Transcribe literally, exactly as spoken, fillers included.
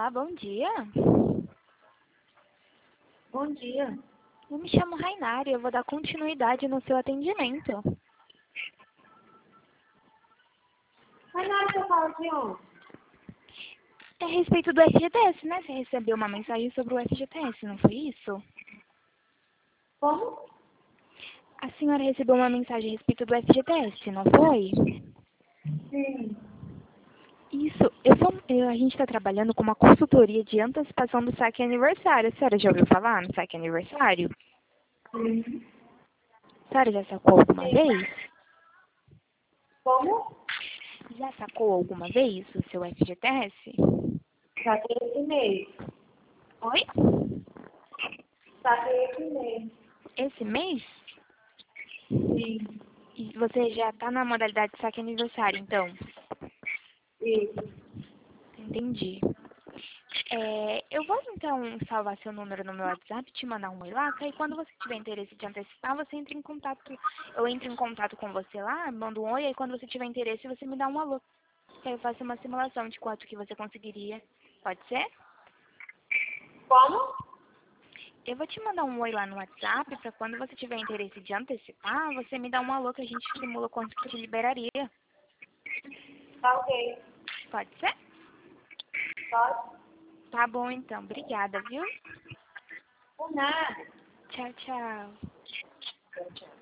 Olá, bom dia. Bom dia. Eu me chamo Rainari, eu vou dar continuidade no seu atendimento. Mas na hora que eu falo de onde? É a respeito do F G T S, né? Você recebeu uma mensagem sobre o F G T S, não foi isso? Como? A senhora recebeu uma mensagem a respeito do F G T S, não foi? Sim. Isso, eu sou, eu- a gente está trabalhando com uma consultoria de antecipação do saque aniversário. A senhora já ouviu falar no saque aniversário? Sim. A senhora já sacou alguma Sim. vez? Como? Já sacou alguma vez o seu F G T S? Saquei esse mês. Oi? Saquei esse mês. Esse mês? Sim. E você já está na modalidade de saque aniversário, então? Isso. Entendi. É, eu vou então salvar seu número no meu WhatsApp, te mandar um oi lá, que aí quando você tiver interesse de antecipar, você entra em contato, eu entro em contato com você lá, mando um oi, aí quando você tiver interesse, você me dá um alô. Que aí eu faço uma simulação de quanto que você conseguiria. Pode ser? Como? Eu vou te mandar um oi lá no WhatsApp, pra quando você tiver interesse de antecipar, você me dá um alô que a gente simula quanto que te liberaria. Tá ok. Pode ser? Pode? Tá bom então, obrigada, viu? Por nada. Tchau, tchau. Tchau, tchau.